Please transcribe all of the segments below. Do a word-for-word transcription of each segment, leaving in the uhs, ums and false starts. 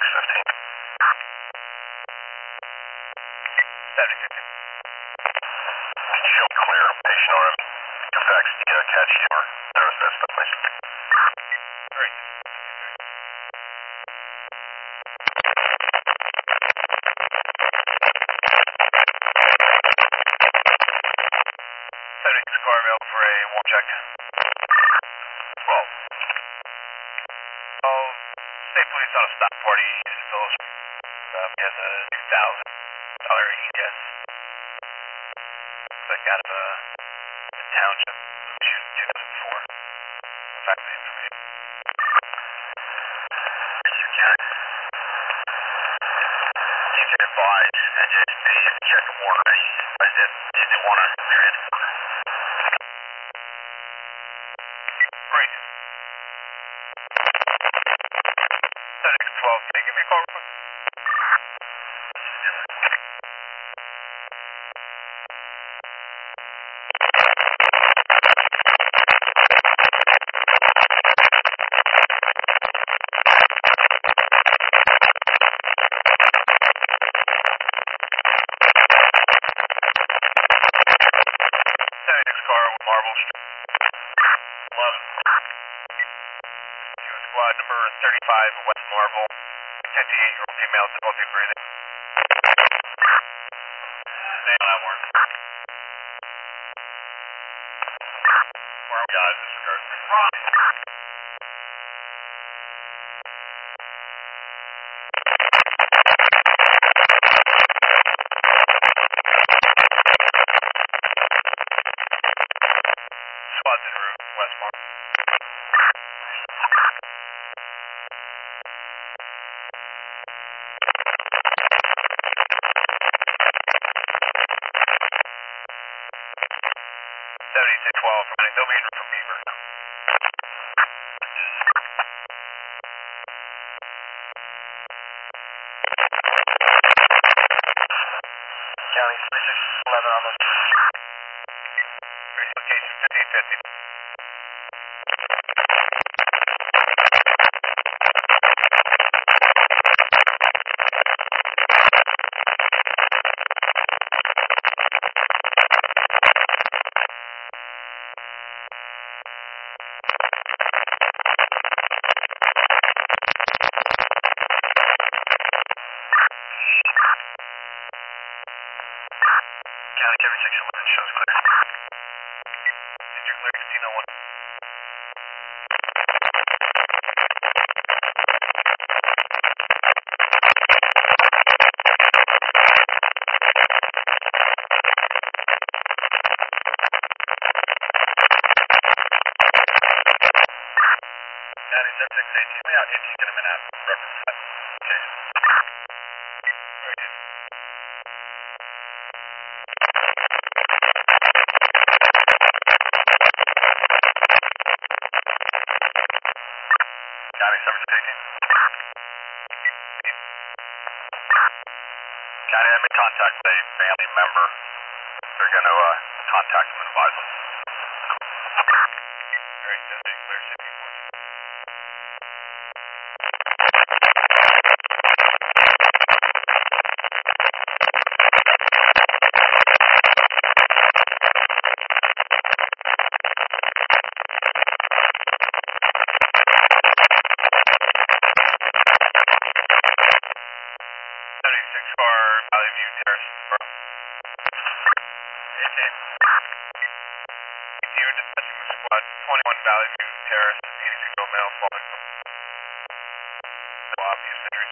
fifteen. seventy-six. Show clear, patient R M. Effects, yeah, catch humor. There's best place. Great. seventy-six car available for a one check. twelve. Oh, state police on a stop party in Phillips. Um, he has a two thousand dollar E T S. Looks like out of a, a township. Issued in two thousand four. Fax the information. You can. You can advise and just see if check the warrant. I said, did you want to period? Great. seventy-six twelve, can you give me a call real quick? seventy-six car with Marble Street. eleven. Q squad number thirty-five, West Marble. fifty-eight-year-old female, difficulty breathing. Name on that warrant. Warrant guys, disregard. Squad's en route, West Marble. seventy-six twelve, they'll be en route from Beaver. County thirty-six eleven on those. Trace location fifteen fifty. County thirty-six eleven shows clear. District clear sixteen oh one. County thirty-six eighteen, we out eighteen, get a minute. Reference that. Okay. Very good. County seven eighteen. County, let me contact a family member. They're going to uh, contact them and advise them. Very good. Clear safety force. seventy-six car, Valley View Terrace. eighteen. You dispatching with squad twenty-one Valley View Terrace, eighty-six-year-old male falling from no obvious injuries.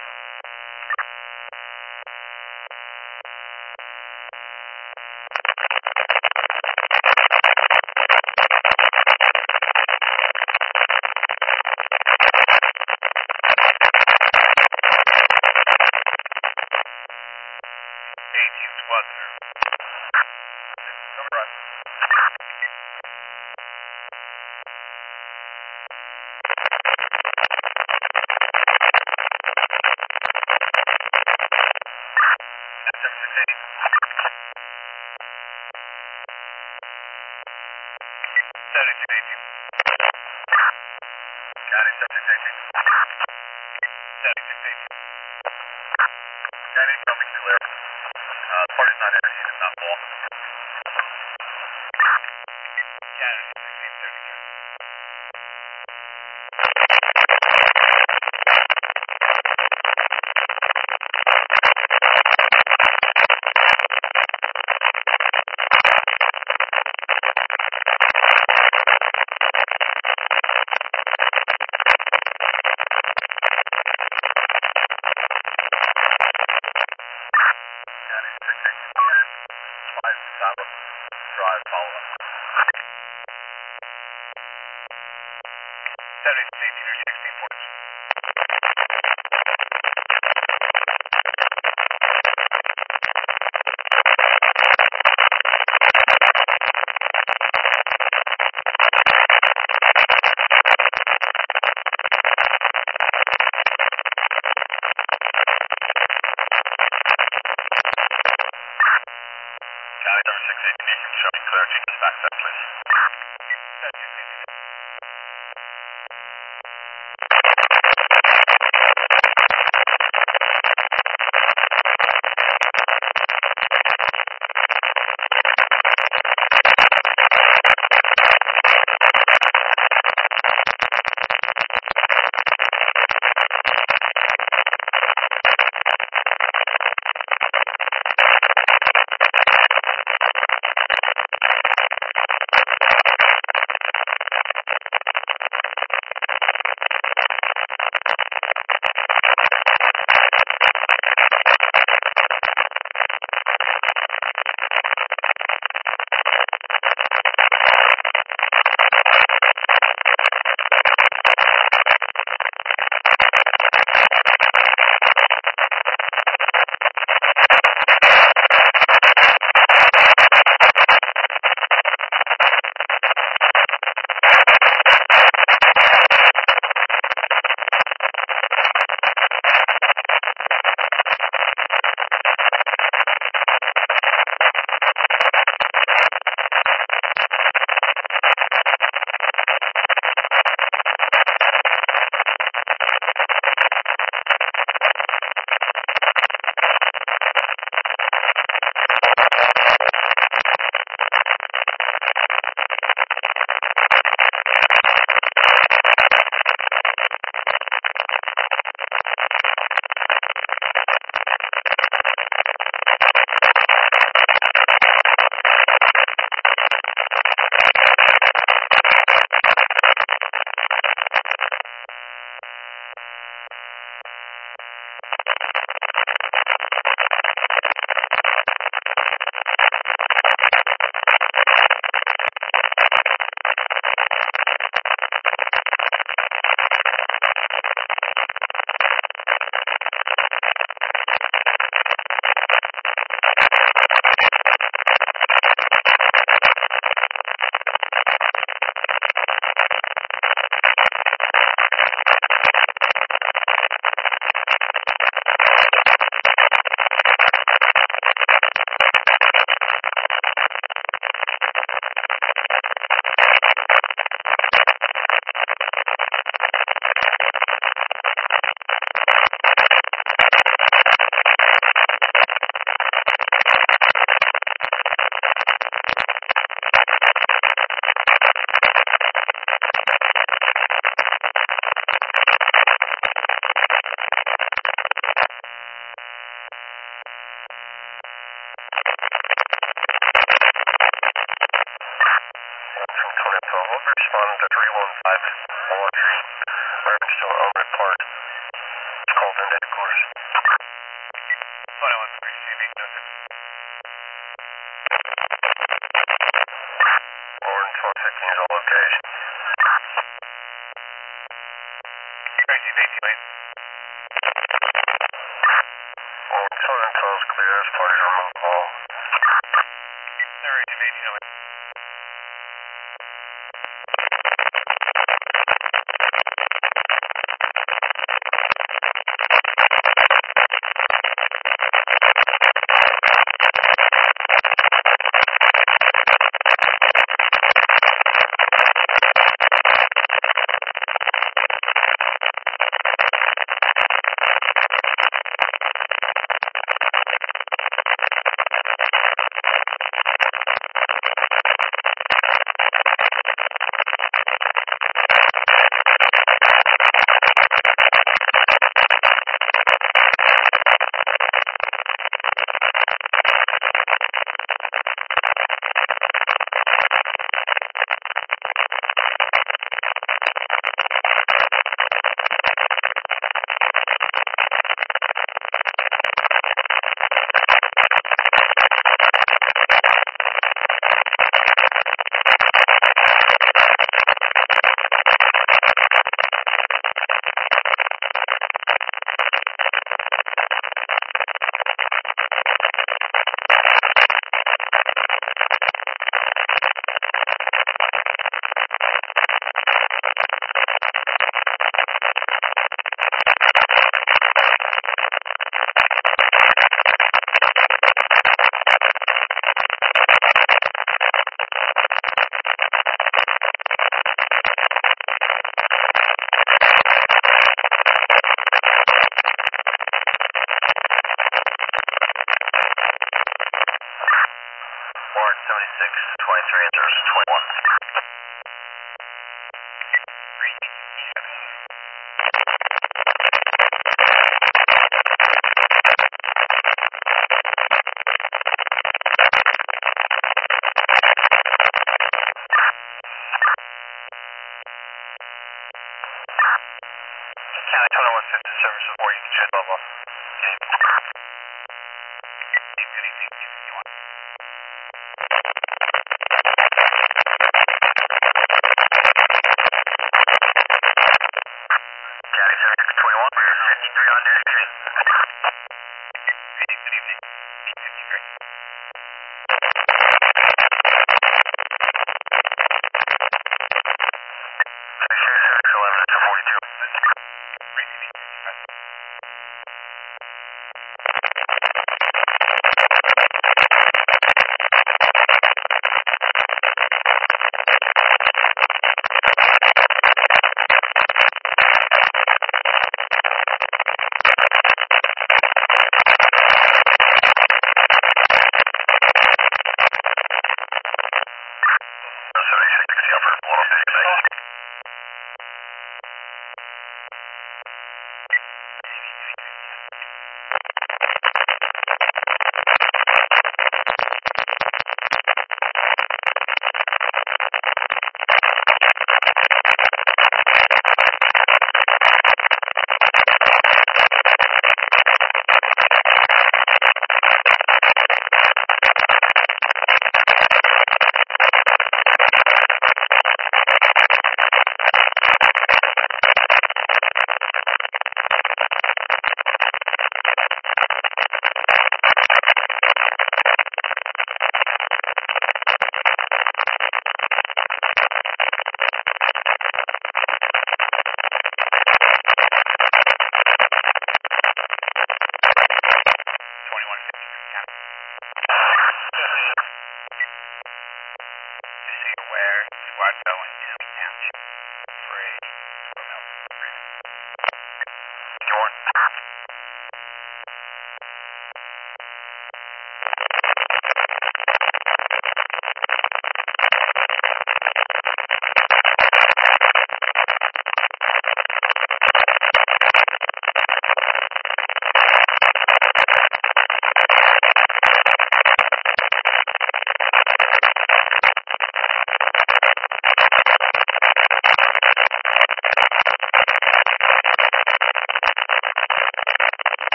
eighteen squads in there. Number one. seventy-six eighteen. seventy-six eighteen. County seventy-six eighteen. seventy-six eighteen. I need something clear. Uh, the party's not here, he's not full. Canada sixteen thirty-two. Drive, follow up. seventeen, eighteen, or sixteen points. County number six eighteen, you can show me clear. Can you dispatch that, please? seventeen, eighteen. Responding to three one five Wall Street, reference to Elmwood Park, Colton headquarters. twenty-one three C B, noted. Warren twelve fifteen is on location. Tracy, eighteen, lane. Warren twelve twelve is clear as parties are on the call. They're eighteen, eighteen, lane. County twenty-one fifty service report, you can check level. Good evening, you can go on. County seven twenty-one, we're fifty-three on Dairy Street. Good evening, fifty-three. eleven to forty-two. Great evening, fifty-five.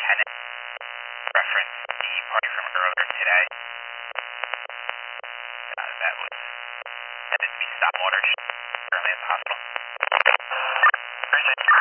Lieutenant. Reference the party from earlier today. Uh, that was intended to be stop waters currently at the hospital. Appreciate you.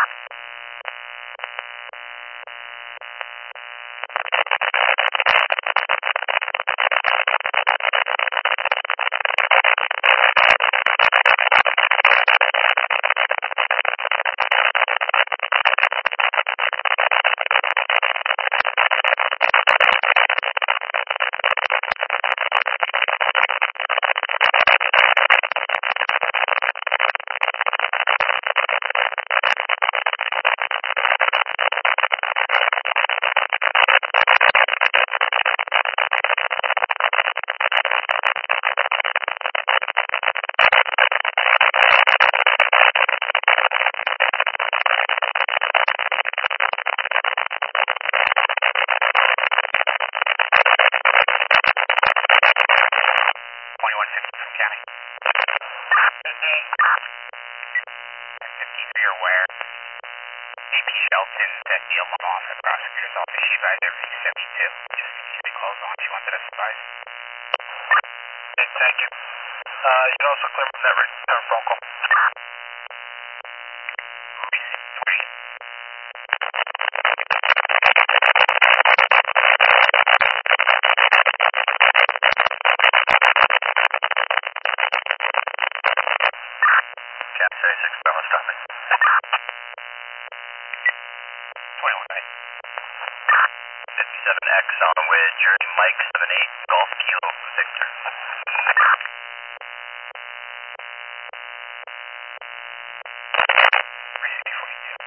twenty-one fifty from County. fifty-three are where? A P Shelton at the alarm off at prosecutor's office. She advised everything seventy-two. Just continues to be closed on. She wanted us advised. Okay, thank you. Uh, you can also clear from that return phone call. Receipt twenty. Cat thirty-six, Bravo, stop it. twenty-one right. fifty-seven X on with Jersey Mike seven eight Golf Kilo Victor. Receipt forty-two.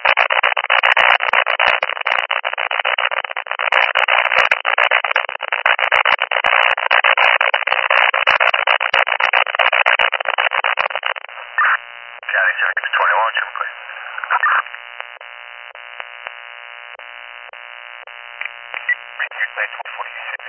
County seventy-two twenty-one, show me clear. Receipt place one forty-six.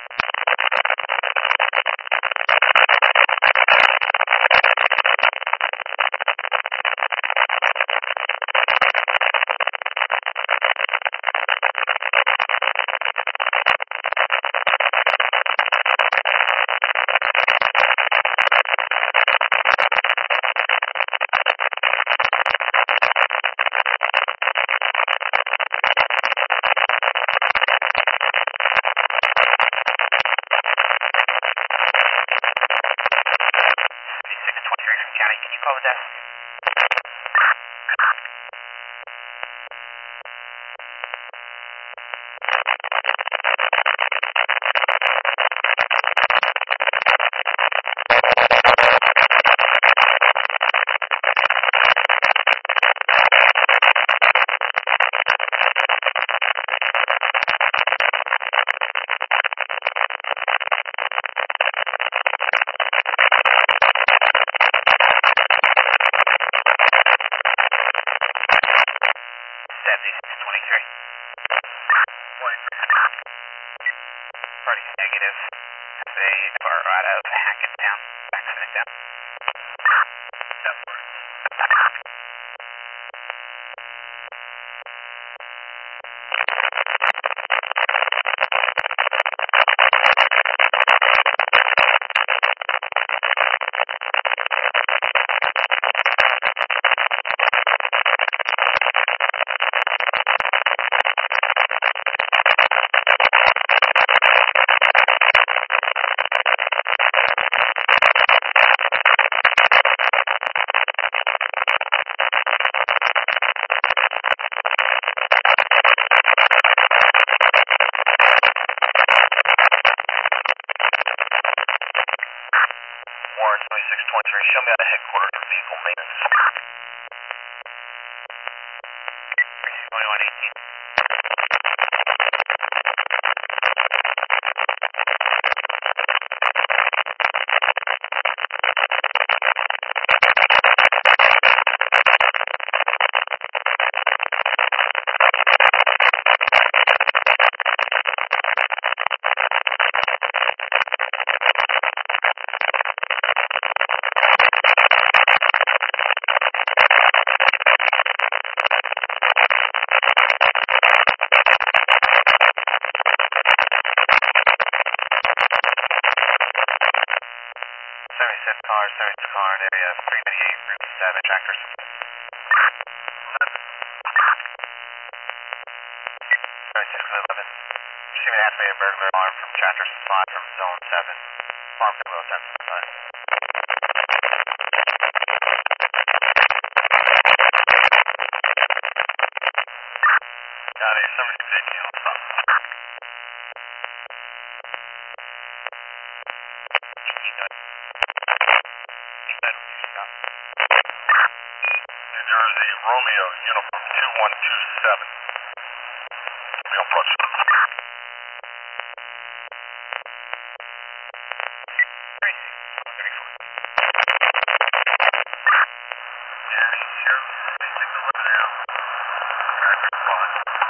seventy-six twenty-three from County. Can you call the desk? seventy-six twenty-three. Party's negative. They are out of Hackettstown. Accident down. Southward. Warren twenty-six twenty-three, show me out of headquarters for vehicle maintenance. Receipt twenty-one eighteen. seventy car in area three ninety-eight, Route seven, tractor supply. seventy-six eleven. Receiving an activated burglar alarm from tractor supply from zone seven. Alarm for Will ten five. Got a seventy-six eighteen on stop. New Jersey, Romeo, uniform two one two seven. Be on approach. Gary, zero, twenty-six eleven now. Traffic fine.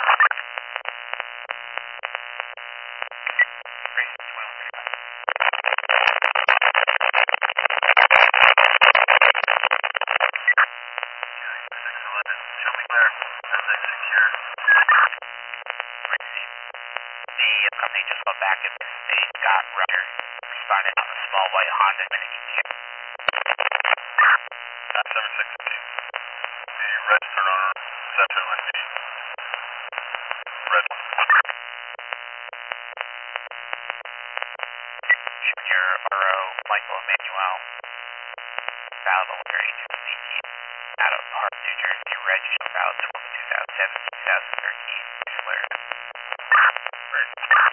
Show me where. Everything secure. The company just went back and they got Ryder responded on the small white Honda minute E T A. nine seven six eight. The registered owner, Zeto and the red one. Junior R O Michael Emmanuel. Valid Older Agent eighteen. Out of Park, New Jersey, Reg Valid twelve two thousand seven, two thousand thirteen. Flare. Great.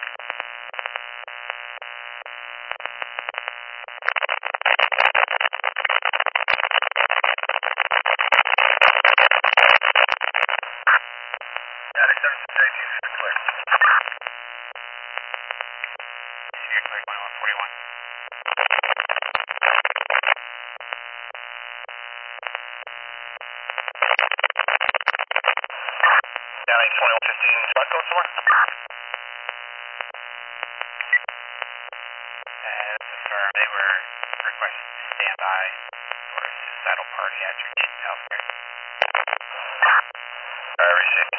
Got a seventy-six eighteen is clear. Senior clear twenty-one forty-one. County twenty-one fifteen, spot going somewhere? Uh, this is firm. They were requested to stand by for a suicidal party at Regent Healthcare. Alright, received.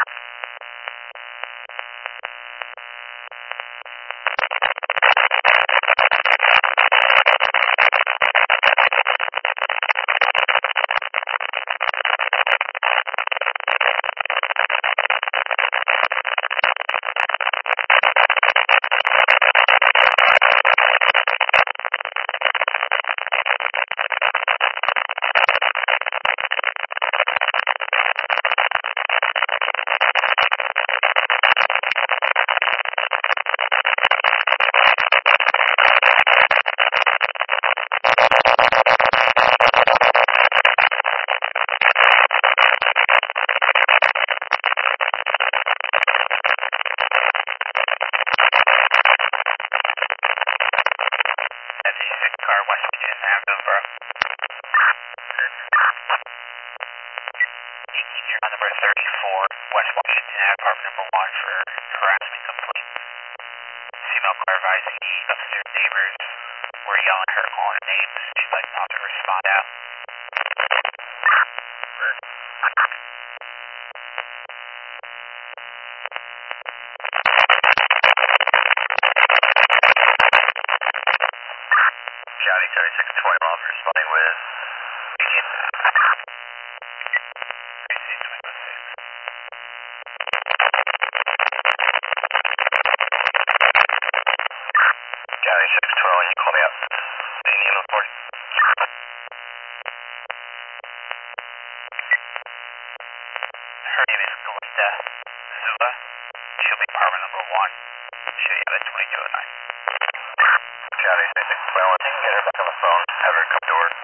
Car, West Virginia, Hillsborough. Engineer on number thirty-four, West Washington, apartment number one for harassment complaint. Female car advising the upstairs neighbors were yelling at her, calling her names. She'd like not to respond out. County seventy-six twenty, officer responding with agent. County six twelve, you call me out. Seeing you in the report. Her name is Glenda Zula. She'll be apartment number one. She'll be out at twenty-two oh nine. County seventy-six twelve, you can get her back on the phone. Have her come to work.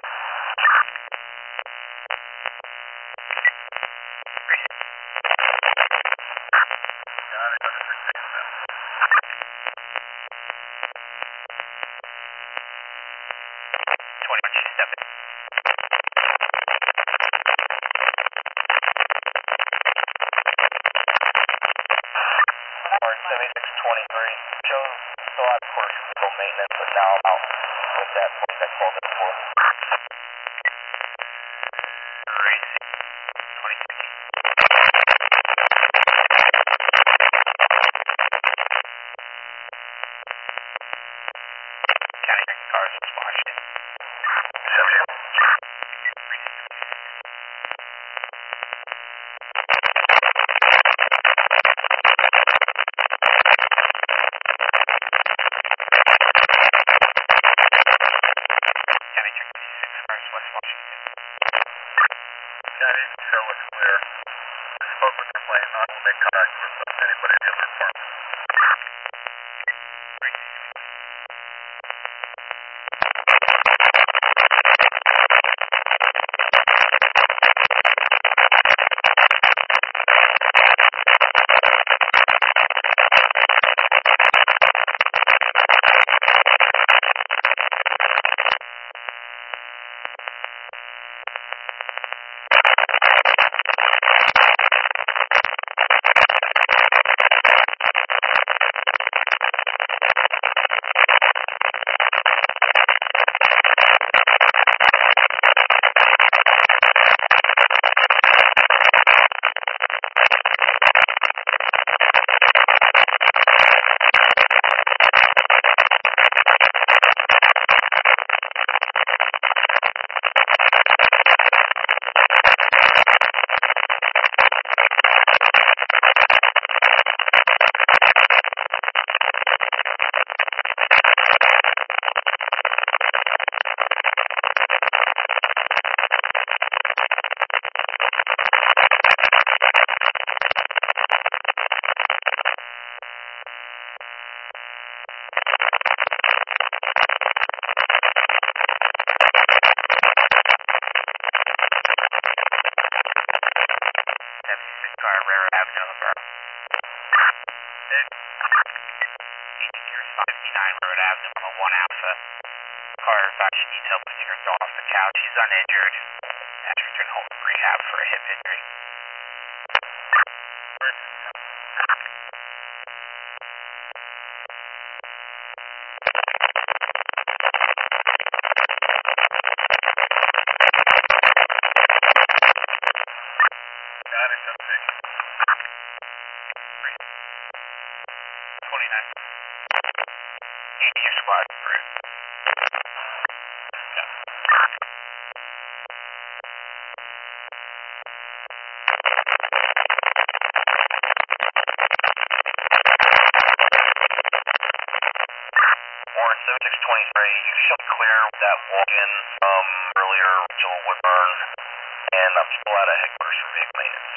Got it, under six six seven. twenty-one two seven. seventy-six twenty-three. Joe still out for vehicle maintenance, but now I'm out with that point that called in for. Racing. twenty fifteen. County Car, West Washington. fifty-nine Road Avenue on the one Alpha. Car Apache detail lifting her girl off the couch. She's uninjured. And she's returned home from rehab for a hip injury. Got it, come six. twenty-nine. eighty your squad through. Warren seventy-six twenty-three, you should clear that walk-in um, earlier, Rachel Woodburn, and I'm still out of headquarters for vehicle maintenance.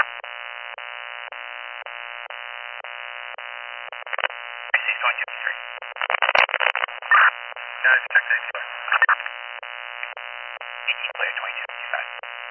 six twenty-two three. Guys, check that clear. eighty clear, twenty-two fifty-five.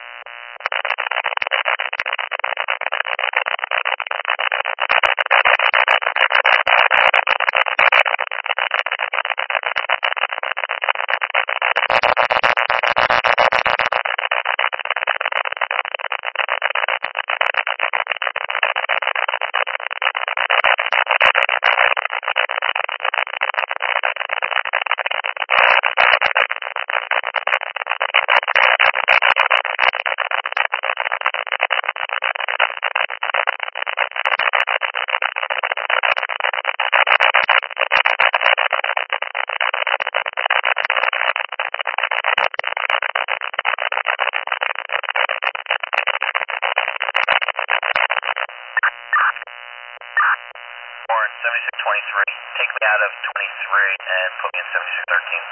Warren seventy-six twenty-three, take me out of twenty-three and put me in seventy-six thirteen.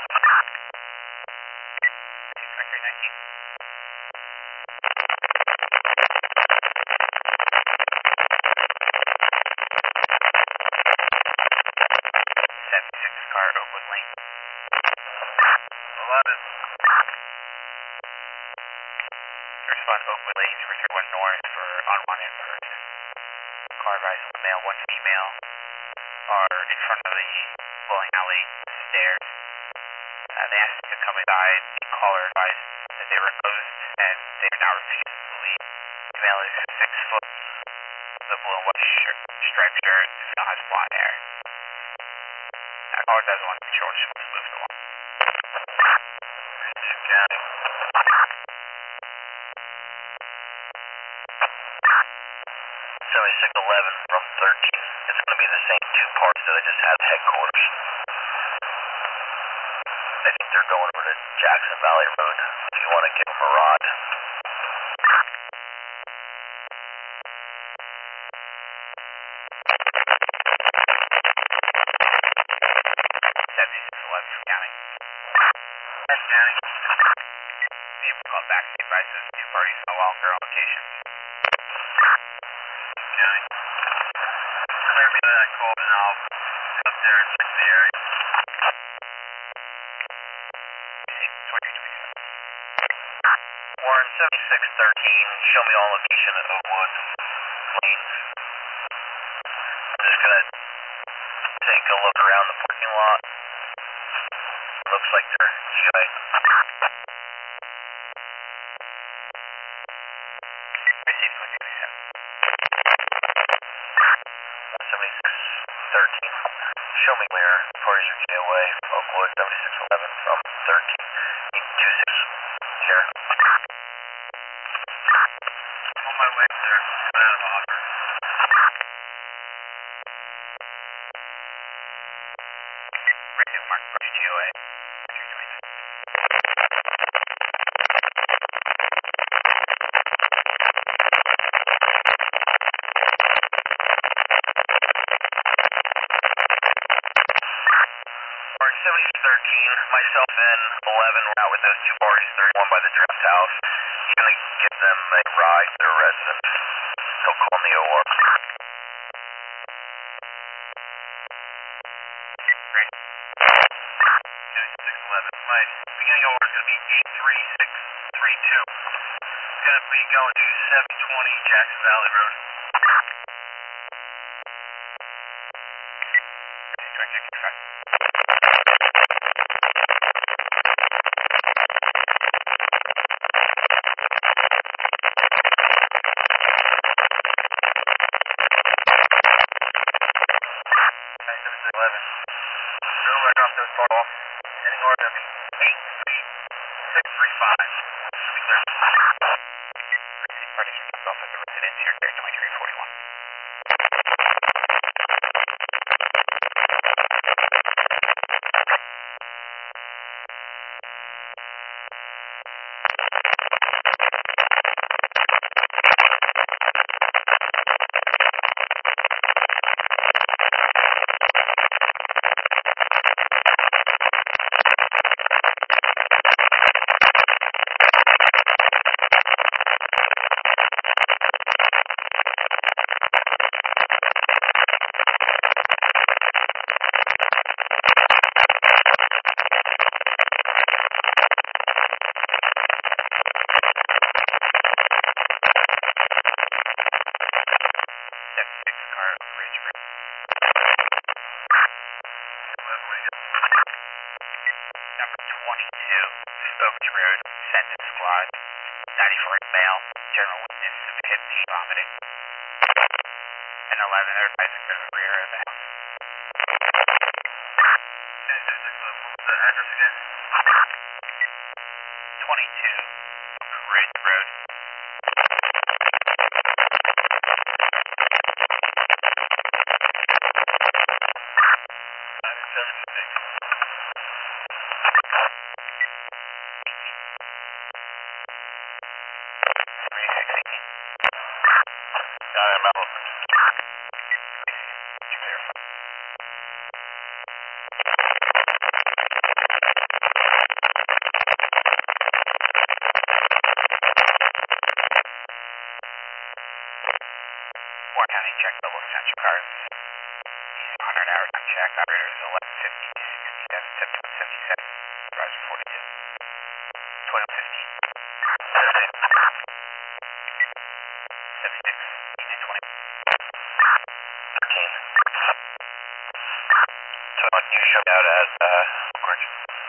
twenty-three nineteen. seventy-six car Oakwood Lane. eleven. Respond Oakwood Lane, twenty-three one north for unwanted person. Car advised one male, one female are in front of the bowling alley stairs. Uh, they asked to come inside. The caller advised that they were closed and they are now refused to leave. The male is six foot, the blue and white shirt, striped shirt, still has blonde hair. That caller doesn't want to be sure, just wants to move along. County. seventy-six eleven from thirteen. It's going to be the same two parts that I just had at headquarters. I think they're going over to Jackson Valley Road. If you want to give them a rod. seventy-six eleven from County. Yes, County. Vehicle called back to advise those two parties no longer on location. County. Clear me that call and I'll get up there and check the area. Warren seventy-six thirteen, show me all location at Oakwood Lanes. I'm just going to take a look around the parking lot. Looks like they're G I. seventy-six thirteen, show me clear. Parties are G O A, Oakwood seventy-six eleven from thirteen. two six here. On my way, sir. Out of offer. Radio Mark Party G O A. seventy-six thirteen, myself and eleven were out with those two parties, thirty-one by the draft house. He's going to give them a ride to their residence. He'll call me O R. Great. seventy-six eleven, my beginning O R is going to be eight three six three two. It's going to be going to seven twenty Jackson Valley Road. sixty-five. eleven. Zero right off to the total. Heading R W eight eight six three five. Be clear. Parties are off at the residence here, carry twenty-three forty-one. Road, Sendon Squad, ninety-four male, general witness of kidney vomiting, and eleven are advising to the rear of the house. The address again? twenty-two, Ridge Road. nine seventy-six. I'm out. Warren County check double essential cars. East one hundred hours on check. Operator is eleven fifty, sixty-seven, seventy-one, seventy-seven. Driver forty-two. twelve fifteen. seventy-six. eighteen twenty. thirteen. So I can show out at uh, Orange.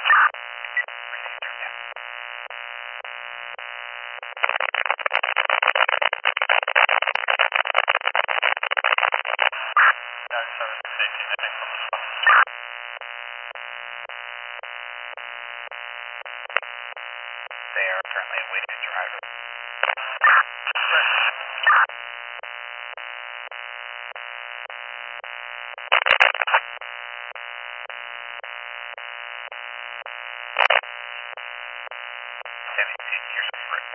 They are currently awaiting a driver. seventeen, here's a friend.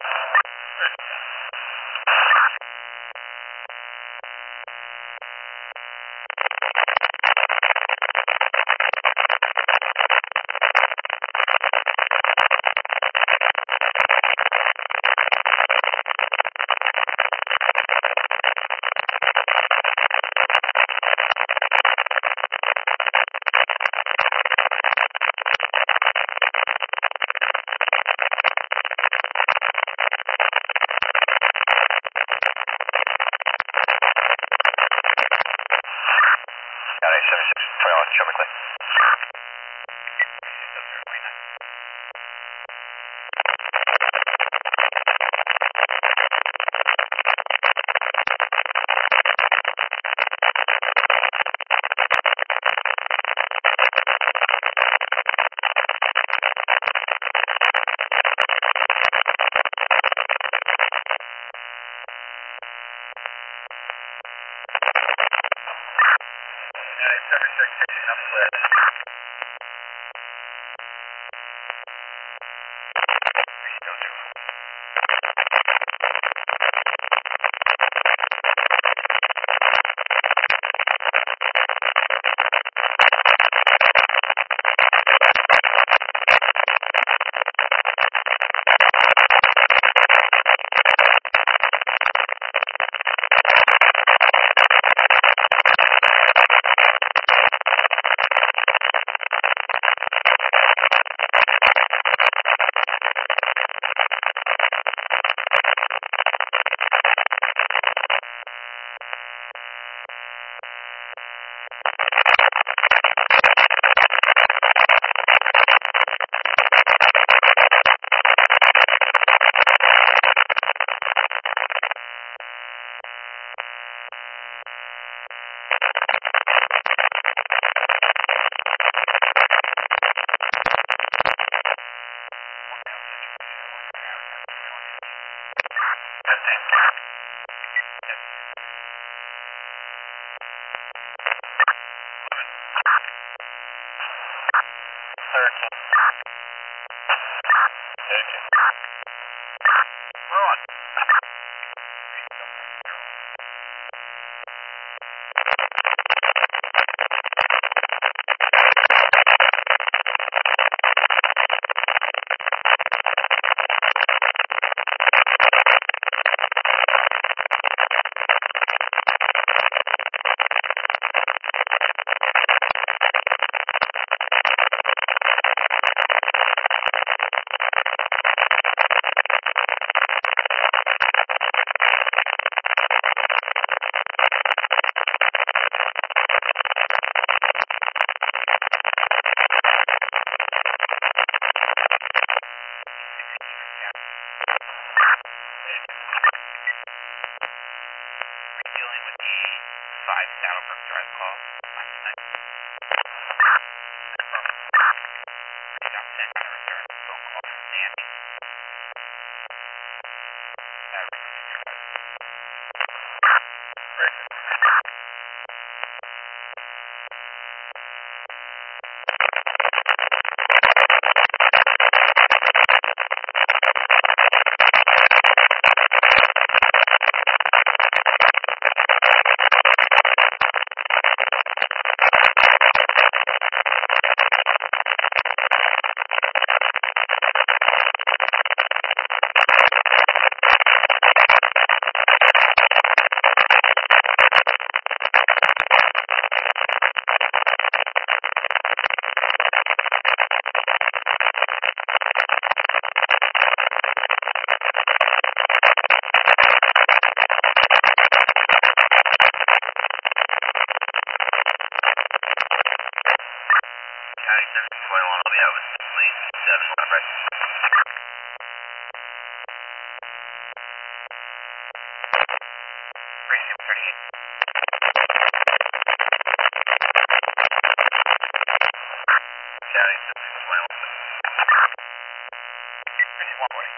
seventy-six, twenty-one, show me click. thirteen. Okay. We're on. Dealing with the five Saddlebrook Drive call last night. From Shop ten to return phone call from Sandy. That Richmond Drive. Richmond. County seven twenty-one, I'll be out with lane seven, right? Precinct thirty-eight. County seven twenty-one. Precinct one forty.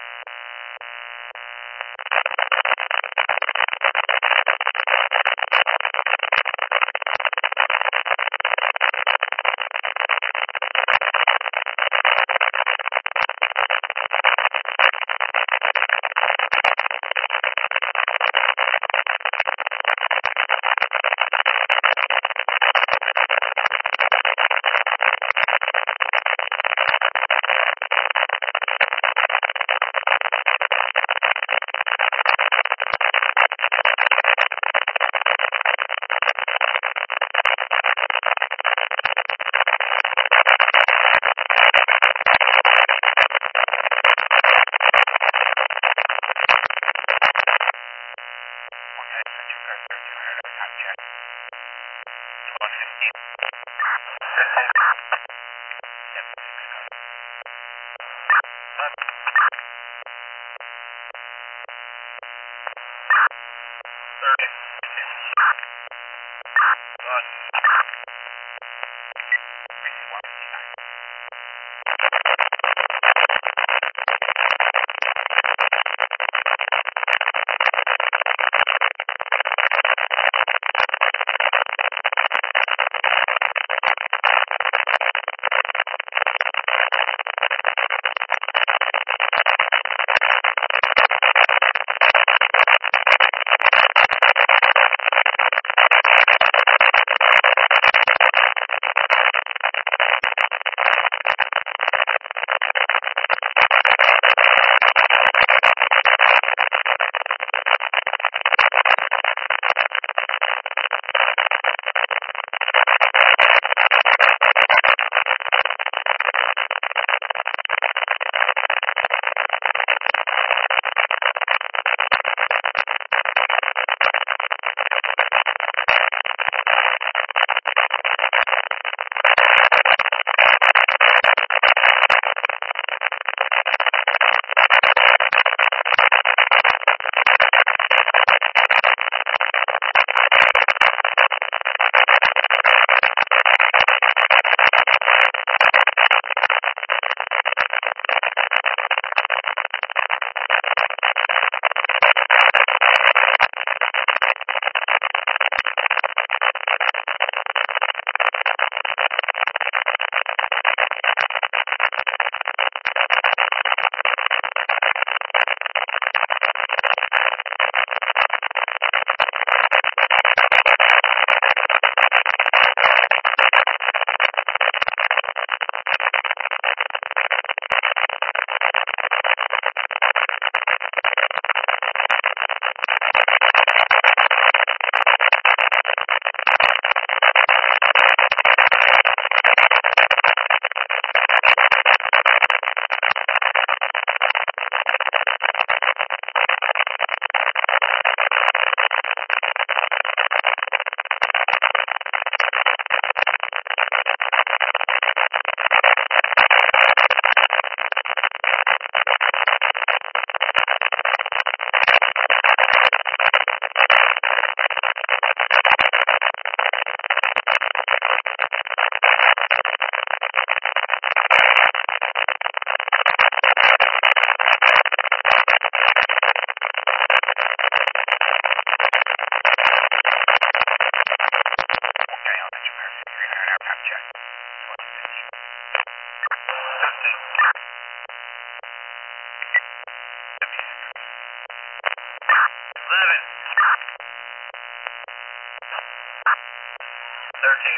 thirteen.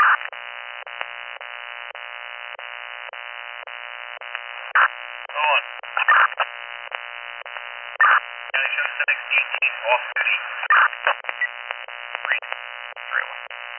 Go on. County show six eighteen off duty. Green. Trailer.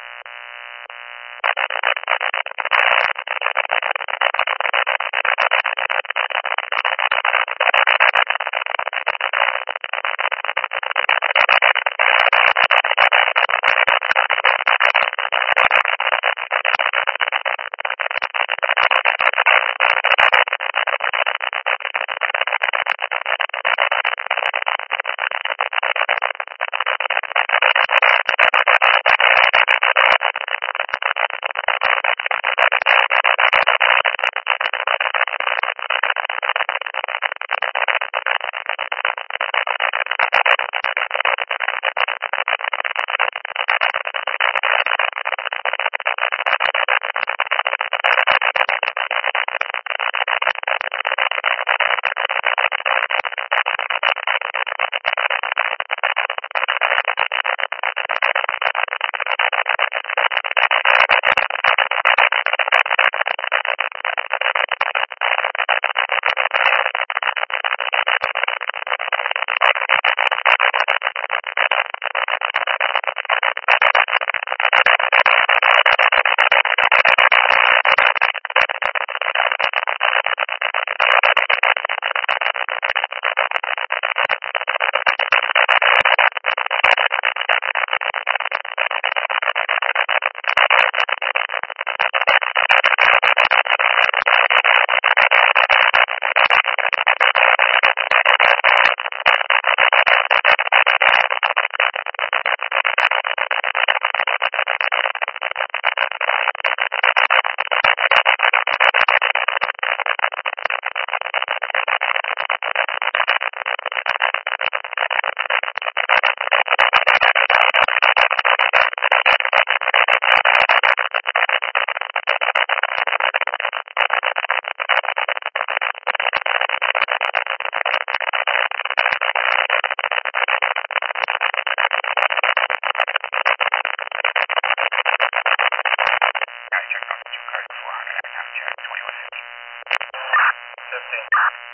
fifteen.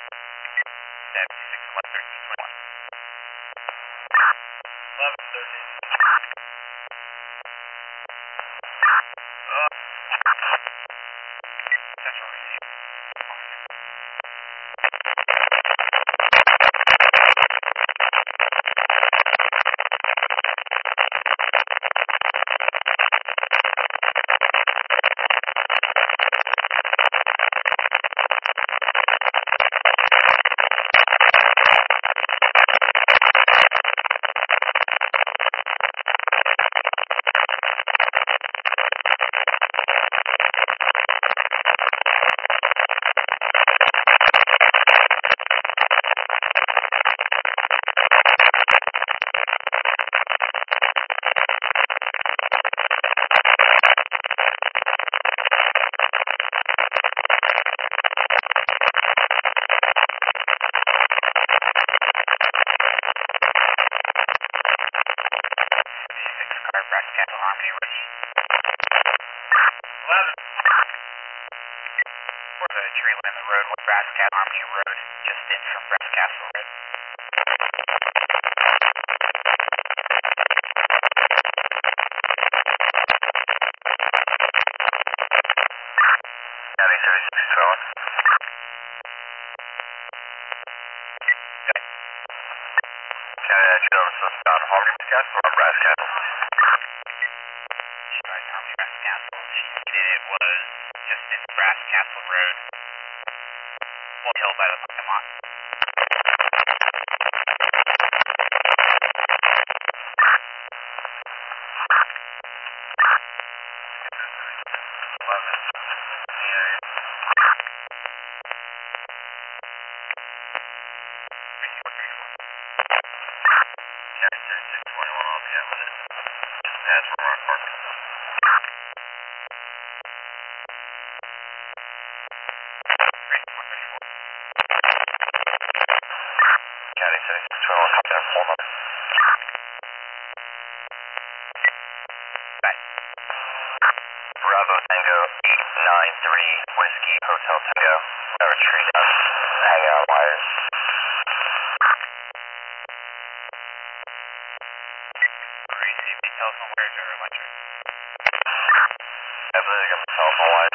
seventy-six, eleven, thirteen, twenty-one. eleven, thirteen. Central receive. Car, Brass Castle, Harmony Road. eleven. Where's a trailer in the road with Brass Castle, Harmony Road, just in from Brass Castle Road. County thirty-six, twelve. County that show us on Harmony Castle or Brass Castle? She drives Harmony Brass Castle. She stated it was just in Brass Castle Road. One hill by the parking lot. eleven. Yeah. thirty-four, thirty-four. County thirty-six, twenty-one, I'll be out with it. Just past Rock Park. thirty-four, thirty-four. County thirty-six, twenty-one, hop down, phone number. Bye. Bravo Tango eight nine three Whiskey Hotel Tango. I retreat up, hang out wires. Receive the telephone wires or electric? I believe I got the telephone wires.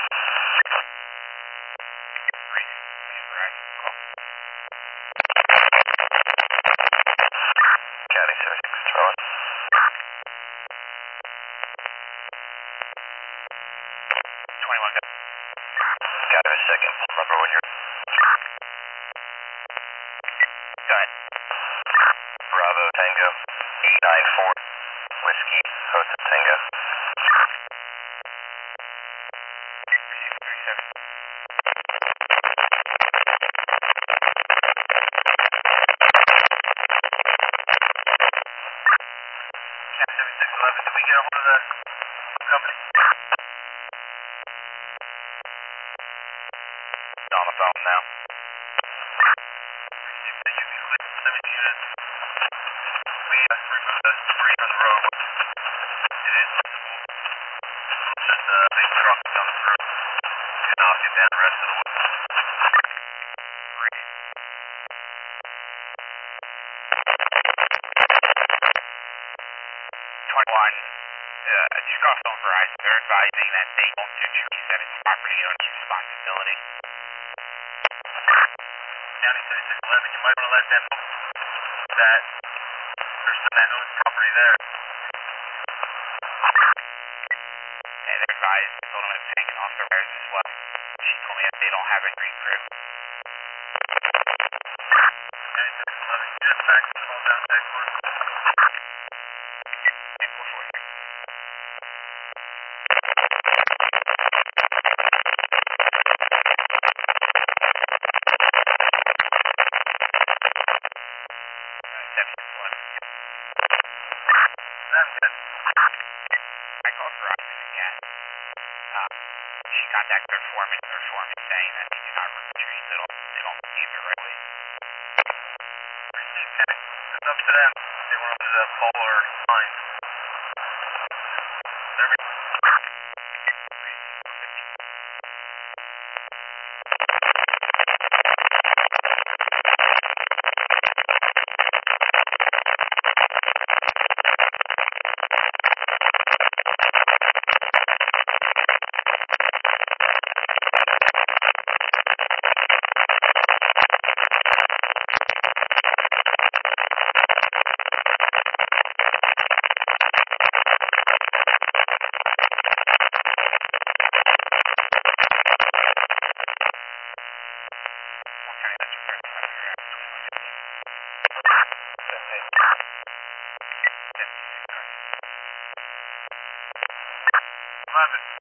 Receive, please Verizon call. County seventy-six Charlie. twenty-one, go. Got it a second. Remember when you're... Go ahead. Bravo Tango eight nine four Whiskey Hotel Tango. Receive three seven. Cat seventy-six eleven, did we get a hold of the company? On the phone now. Received the U V clip seven units. We have to remove the debris from the road. It is visible. Just a big truck coming through. You're knocking down the rest of the wood. twenty-one, uh, just got phone Verizon. They're advising that they won't do trees that is property owner's responsibility. County seventy-six eleven, you might want to let them know that there's some that owns property there. And they're advised, I told them it was hanging off the wires as well. She told me that they don't have a green crew. County seventy-six eleven, just back to call down to X one. eight four four three. I called Verizon again. Um, she contacted their foreman, their foreman saying that they do not remove trees, they don't, they don't behave the right way. It's up to them. They want to the polar line. Every eleven.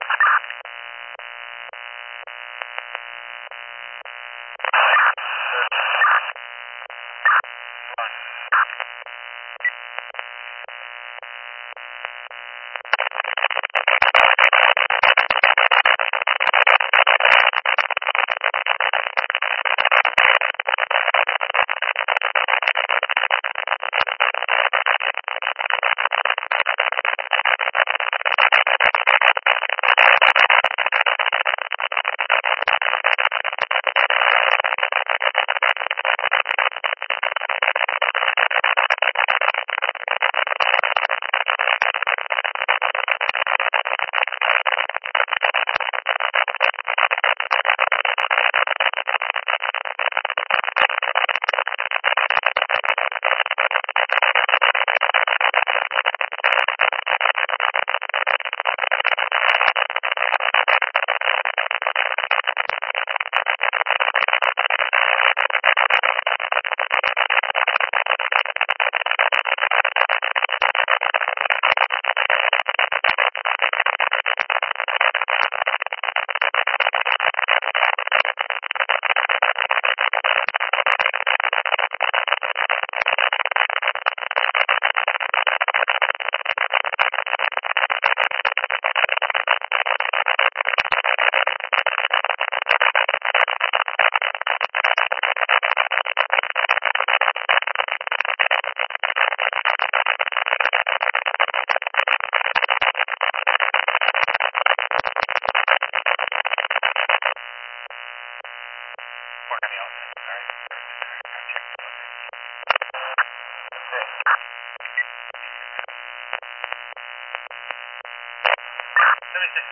seventy-six.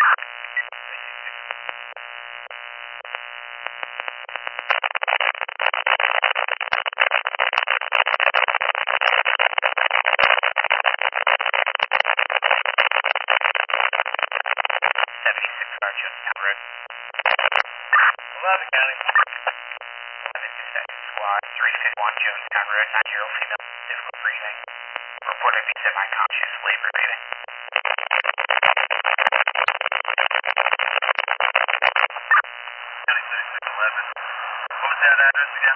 seventy-six car, Jonestown Road. eleven County. eleven to second squad, three six one Jonestown Road, nine year old female, difficult breathing. Reported to be semi-conscious, labor breathing. County thirty-six eleven. What was that address again?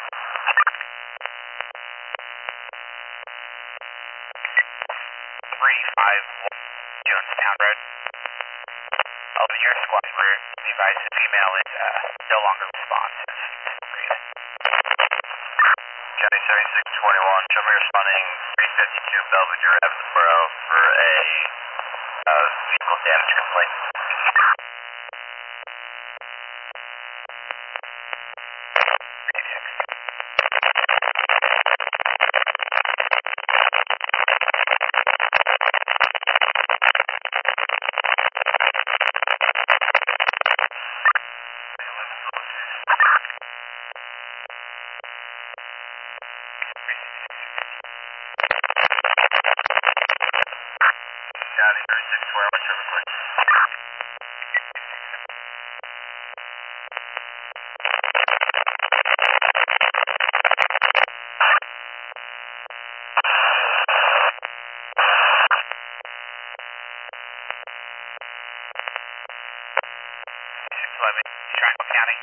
three five one Jonestown Road. eleven your squad route. Be advised the female is uh, no longer responsive. Breathing. County seventy-six twenty-one. Show me responding three fifty-two Belvedere Avenue Borough for a uh, vehicle damage complaint. County thirty-six twenty-one. Show me quick. eleven Triangle County.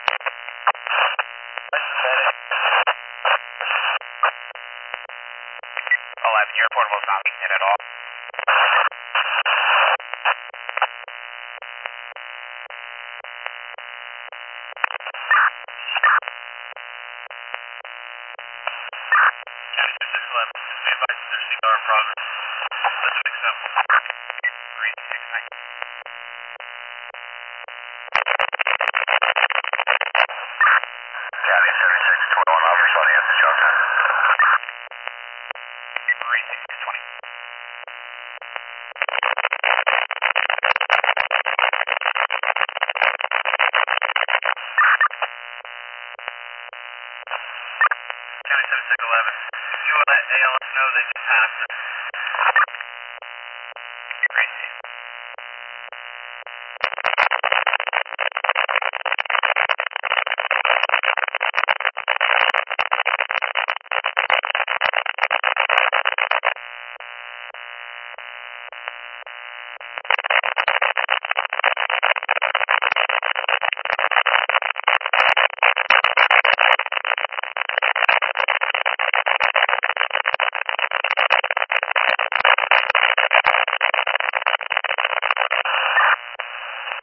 eleven your portable is not being hit at all. County thirty-six eleven. Be advised there's C R in progress. Let's fix up. three six nine. County seventy-six twenty-one. I'm responding at the shelter. three six twenty. County seventy-six eleven. If you want to let A L S know they just passed it.